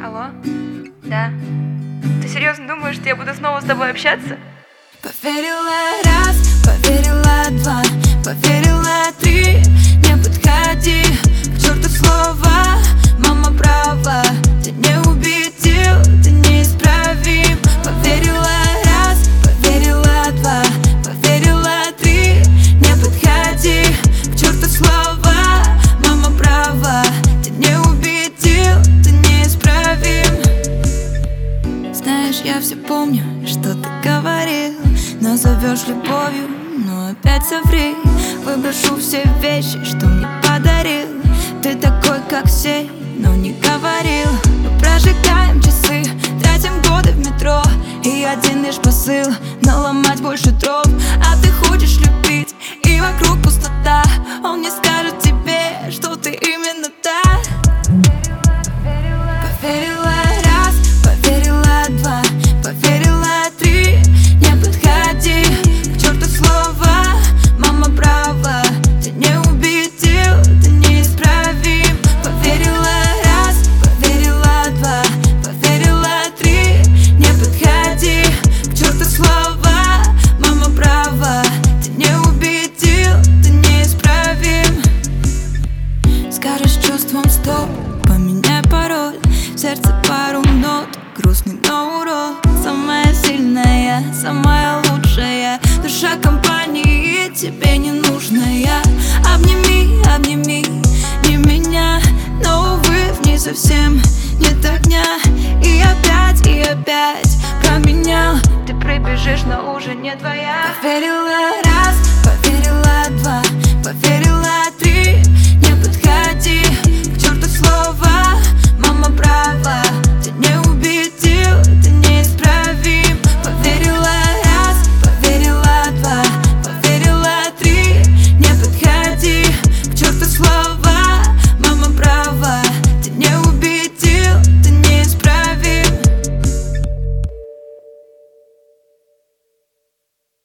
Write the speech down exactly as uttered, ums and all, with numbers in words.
Алло? Да. Ты серьезно думаешь, что я буду снова с тобой общаться? Поверила раз, поверила два, поверила три. Не подходи к черту слова. Мама права, ты не убедил, ты неисправим. Поверила раз, поверила два, поверила три. Не подходи к черту слова. Мама права, ты не убедил, ты неисправим. Знаешь, я все помню, что ты говорил. Назовешь любовью, но опять соври. Выброшу все вещи, что мне подарил. Ты такой, как все, но не говорил. Мы прожигаем часы, тратим годы в метро. И один лишь посыл — наломать больше дров. А ты хочешь любить, и вокруг пустота. Он не скажет тебе, что ты именно та. Поверила раз, поверила два, поверила три. Не подходи к черту слова. Мама права, ты не убедил, ты неисправим. Поверила раз, поверила два, поверила три. Не подходи к черту слова. Мама права, ты не убедил, ты неисправим. Скажешь чувством стоп, поменяй пароль. В сердце пару нот, грустный, но урод. Самая сильная, самая лучшая душа компании, тебе не нужная. Обними, обними, не меня, но увы, в ней совсем нет огня. И опять, и опять променял. Ты прибежишь, но уже не твоя. Поверила раз, поверила два, поверила три. Не подходи